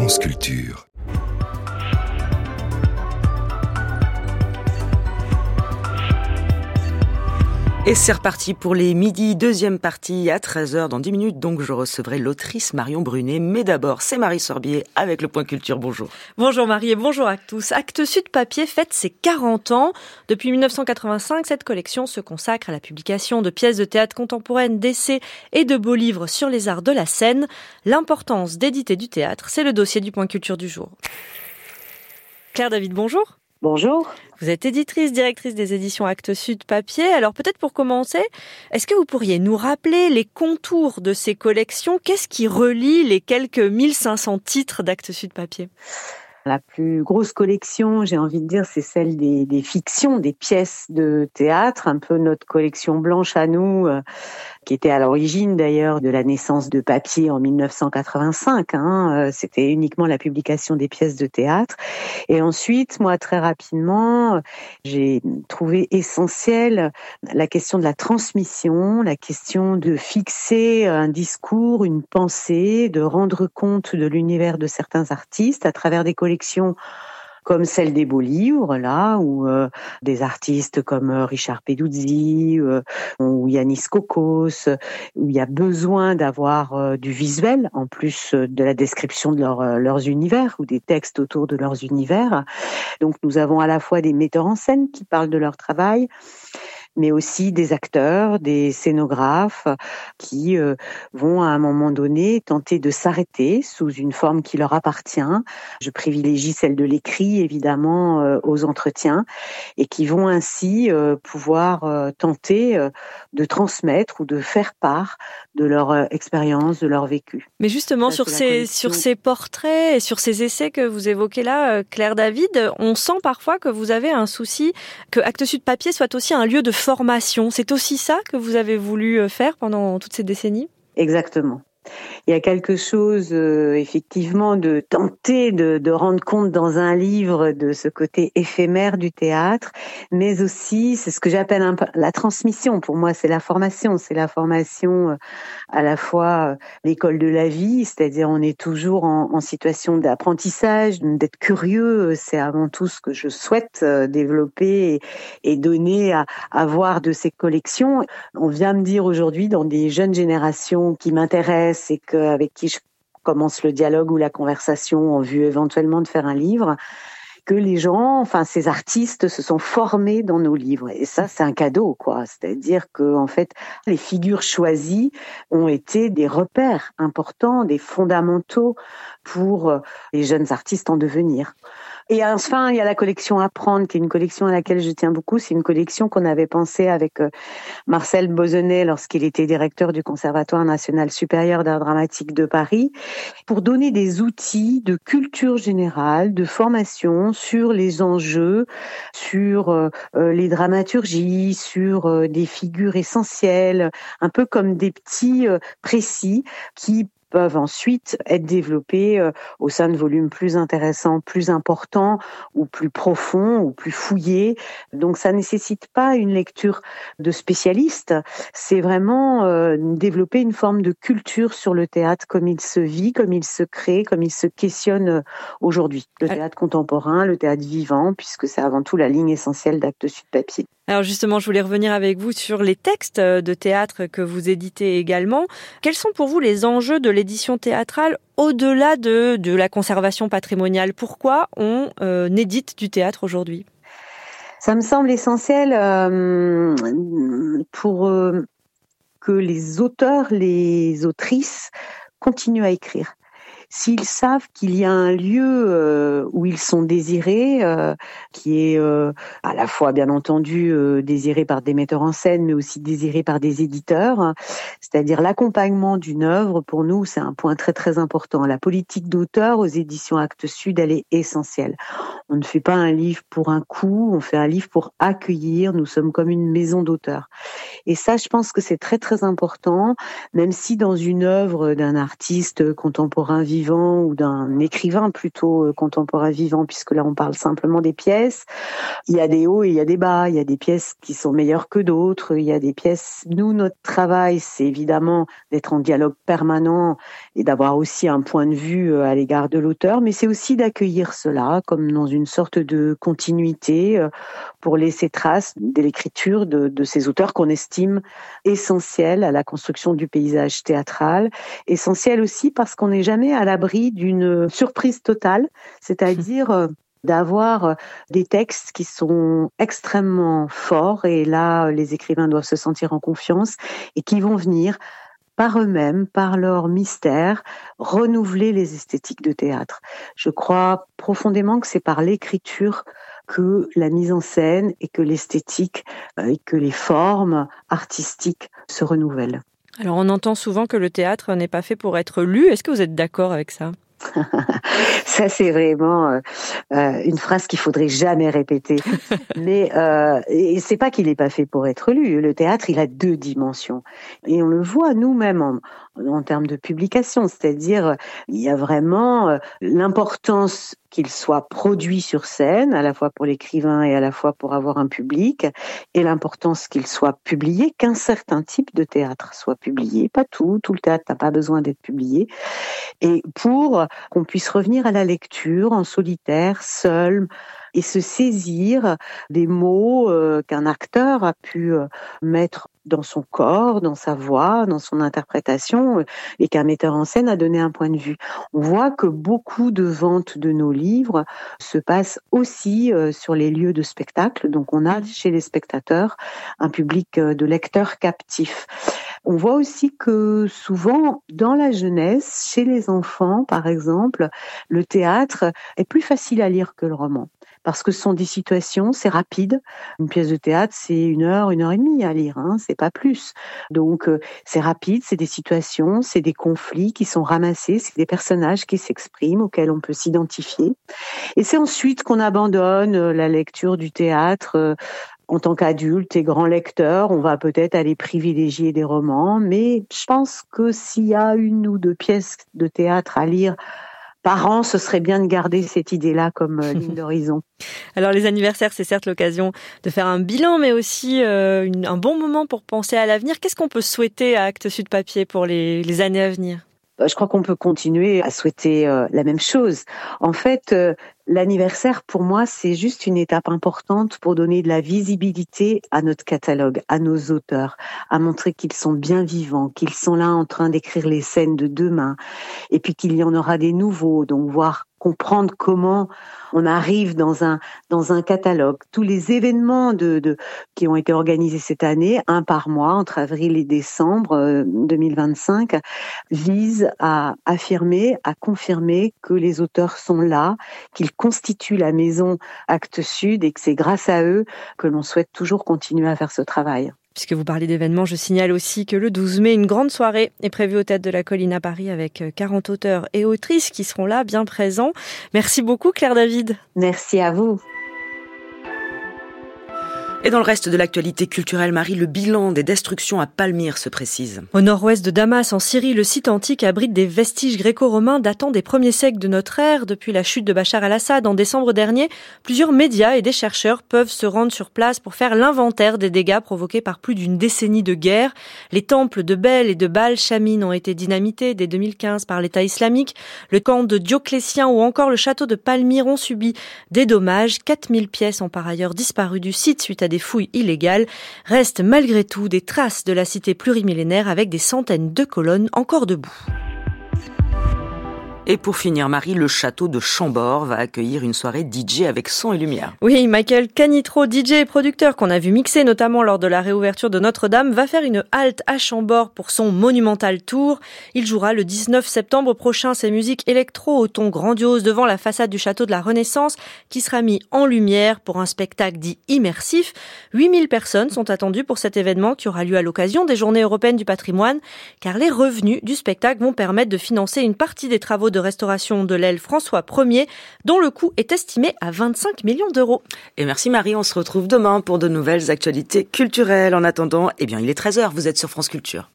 France Culture. Et c'est reparti pour les midis, deuxième partie à 13h dans 10 minutes. Donc je recevrai l'autrice Marion Brunet. Mais d'abord, c'est Marie Sorbier avec le Point Culture. Bonjour. Bonjour Marie et bonjour à tous. Actes Sud Papier fête ses 40 ans. Depuis 1985, cette collection se consacre à la publication de pièces de théâtre contemporaines, d'essais et de beaux livres sur les arts de la scène. L'importance d'éditer du théâtre, c'est le dossier du Point Culture du jour. Claire David, bonjour. Bonjour. Vous êtes éditrice, directrice des éditions Actes Sud Papier. Alors peut-être pour commencer, est-ce que vous pourriez nous rappeler les contours de ces collections ? Qu'est-ce qui relie les quelques 1500 titres d'Actes Sud Papier ? La plus grosse collection, j'ai envie de dire, c'est celle des fictions, des pièces de théâtre, un peu notre collection blanche à nous, qui était à l'origine d'ailleurs de la naissance de Papier en 1985. C'était uniquement la publication des pièces de théâtre. Et ensuite, moi, très rapidement, j'ai trouvé essentielle la question de la transmission, la question de fixer un discours, une pensée, de rendre compte de l'univers de certains artistes à travers des collections comme celle des beaux livres, là, où des artistes comme Richard Peduzzi ou Yanis Kokos, où il y a besoin d'avoir du visuel, en plus de la description de leurs univers, ou des textes autour de leurs univers. Donc nous avons à la fois des metteurs en scène qui parlent de leur travail, mais aussi des acteurs, des scénographes qui vont à un moment donné tenter de s'arrêter sous une forme qui leur appartient. Je privilégie celle de l'écrit, évidemment, aux entretiens, et qui vont ainsi pouvoir tenter de transmettre ou de faire part de leur expérience, de leur vécu. Mais justement, sur ces portraits et sur ces essais que vous évoquez là, Claire David, on sent parfois que vous avez un souci que Actes Sud Papier soit aussi un lieu de formation. C'est aussi ça que vous avez voulu faire pendant toutes ces décennies ? Exactement. Il y a quelque chose, effectivement, de tenter de rendre compte dans un livre de ce côté éphémère du théâtre, mais aussi, c'est ce que j'appelle un peu la transmission. Pour moi, c'est la formation. C'est la formation à la fois l'école de la vie, c'est-à-dire on est toujours en situation d'apprentissage, d'être curieux. C'est avant tout ce que je souhaite développer et donner à voir de ces collections. On vient me dire aujourd'hui, dans des jeunes générations qui m'intéressent, et avec qui je commence le dialogue ou la conversation en vue éventuellement de faire un livre, que les gens, ces artistes se sont formés dans nos livres. Et ça, c'est un cadeau, quoi. C'est-à-dire que, en fait, les figures choisies ont été des repères importants, des fondamentaux pour les jeunes artistes en devenir. Et enfin, il y a la collection Apprendre, qui est une collection à laquelle je tiens beaucoup. C'est une collection qu'on avait pensée avec Marcel Bozonnet lorsqu'il était directeur du Conservatoire national supérieur d'art dramatique de Paris, pour donner des outils de culture générale, de formation sur les enjeux, sur les dramaturgies, sur des figures essentielles, un peu comme des petits précis qui peuvent ensuite être développés au sein de volumes plus intéressants, plus importants, ou plus profonds, ou plus fouillés. Donc ça nécessite pas une lecture de spécialiste, c'est vraiment développer une forme de culture sur le théâtre, comme il se vit, comme il se crée, comme il se questionne aujourd'hui. Le théâtre contemporain, le théâtre vivant, puisque c'est avant tout la ligne essentielle d'Actes Sud Papier. Alors justement, je voulais revenir avec vous sur les textes de théâtre que vous éditez également. Quels sont pour vous les enjeux de l'édition théâtrale au-delà de la conservation patrimoniale ? Pourquoi on édite du théâtre aujourd'hui ? Ça me semble essentiel pour que les auteurs, les autrices continuent à écrire. S'ils savent qu'il y a un lieu où ils sont désirés, qui est à la fois bien entendu désiré par des metteurs en scène, mais aussi désiré par des éditeurs, c'est-à-dire l'accompagnement d'une œuvre, pour nous, c'est un point très très important. La politique d'auteur aux éditions Actes Sud, elle est essentielle. On ne fait pas un livre pour un coup, on fait un livre pour accueillir, nous sommes comme une maison d'auteur. Et ça, je pense que c'est très très important, même si dans une œuvre d'un artiste contemporain vivant, vivant ou d'un écrivain plutôt contemporain vivant, puisque là on parle simplement des pièces. Il y a des hauts et il y a des bas, il y a des pièces qui sont meilleures que d'autres, il y a des pièces... Nous, notre travail, c'est évidemment d'être en dialogue permanent et d'avoir aussi un point de vue à l'égard de l'auteur, mais c'est aussi d'accueillir cela comme dans une sorte de continuité pour laisser trace de l'écriture de ces auteurs qu'on estime essentiels à la construction du paysage théâtral, essentiels aussi parce qu'on n'est jamais à l'abri d'une surprise totale, c'est-à-dire d'avoir des textes qui sont extrêmement forts, et là, les écrivains doivent se sentir en confiance, et qui vont venir par eux-mêmes, par leur mystère, renouveler les esthétiques de théâtre. Je crois profondément que c'est par l'écriture que la mise en scène et que l'esthétique et que les formes artistiques se renouvellent. Alors on entend souvent que le théâtre n'est pas fait pour être lu. Est-ce que vous êtes d'accord avec ça ? Ça, c'est vraiment une phrase qu'il faudrait jamais répéter. Mais et c'est pas qu'il n'est pas fait pour être lu. Le théâtre, il a 2 dimensions. Et on le voit nous-mêmes en termes de publication. C'est-à-dire, il y a vraiment l'importance qu'il soit produit sur scène, à la fois pour l'écrivain et à la fois pour avoir un public, et l'importance qu'il soit publié, qu'un certain type de théâtre soit publié. Pas tout le théâtre n'a pas besoin d'être publié. Et pour qu'on puisse revenir à la lecture en solitaire, seul, et se saisir des mots qu'un acteur a pu mettre dans son corps, dans sa voix, dans son interprétation, et qu'un metteur en scène a donné un point de vue. On voit que beaucoup de ventes de nos livres se passent aussi sur les lieux de spectacle. Donc on a chez les spectateurs un public de lecteurs captifs. On voit aussi que souvent, dans la jeunesse, chez les enfants, par exemple, le théâtre est plus facile à lire que le roman. Parce que ce sont des situations, c'est rapide. Une pièce de théâtre, c'est 1 heure, 1 heure et demie à lire, c'est pas plus. Donc, c'est rapide, c'est des situations, c'est des conflits qui sont ramassés, c'est des personnages qui s'expriment, auxquels on peut s'identifier. Et c'est ensuite qu'on abandonne la lecture du théâtre. En tant qu'adulte et grand lecteur, on va peut-être aller privilégier des romans, mais je pense que s'il y a 1 ou 2 pièces de théâtre à lire par an, ce serait bien de garder cette idée-là comme ligne d'horizon. Alors les anniversaires, c'est certes l'occasion de faire un bilan, mais aussi un bon moment pour penser à l'avenir. Qu'est-ce qu'on peut souhaiter à Actes Sud Papier pour les années à venir ? Je crois qu'on peut continuer à souhaiter la même chose. En fait, l'anniversaire, pour moi, c'est juste une étape importante pour donner de la visibilité à notre catalogue, à nos auteurs, à montrer qu'ils sont bien vivants, qu'ils sont là en train d'écrire les scènes de demain, et puis qu'il y en aura des nouveaux, donc comprendre comment on arrive dans un catalogue. Tous les événements qui ont été organisés cette année, 1 par mois, entre avril et décembre 2025, visent à affirmer, à confirmer que les auteurs sont là, qu'ils constituent la maison Actes Sud et que c'est grâce à eux que l'on souhaite toujours continuer à faire ce travail. Puisque vous parlez d'événements, je signale aussi que le 12 mai, une grande soirée est prévue au Théâtre de la Colline à Paris avec 40 auteurs et autrices qui seront là, bien présents. Merci beaucoup Claire David. Merci à vous. Et dans le reste de l'actualité culturelle, Marie, le bilan des destructions à Palmyre se précise. Au nord-ouest de Damas, en Syrie, le site antique abrite des vestiges gréco-romains datant des premiers siècles de notre ère. Depuis la chute de Bachar el-Assad en décembre dernier, plusieurs médias et des chercheurs peuvent se rendre sur place pour faire l'inventaire des dégâts provoqués par plus d'une décennie de guerre. Les temples de Bel et de Baal-Shamin ont été dynamités dès 2015 par l'État islamique. Le camp de Dioclétien ou encore le château de Palmyre ont subi des dommages. 4000 pièces ont par ailleurs disparu du site suite à des fouilles illégales. Restent malgré tout des traces de la cité plurimillénaire avec des centaines de colonnes encore debout. Et pour finir, Marie, le château de Chambord va accueillir une soirée DJ avec son et lumière. Oui, Michael Canitro, DJ et producteur qu'on a vu mixer notamment lors de la réouverture de Notre-Dame, va faire une halte à Chambord pour son Monumental Tour. Il jouera le 19 septembre prochain ses musiques électro au ton grandiose devant la façade du château de la Renaissance qui sera mis en lumière pour un spectacle dit immersif. 8000 personnes sont attendues pour cet événement qui aura lieu à l'occasion des Journées européennes du patrimoine car les revenus du spectacle vont permettre de financer une partie des travaux de restauration de l'aile François Ier, dont le coût est estimé à 25 millions d'euros. Et merci Marie, on se retrouve demain pour de nouvelles actualités culturelles. En attendant, il est 13h, vous êtes sur France Culture.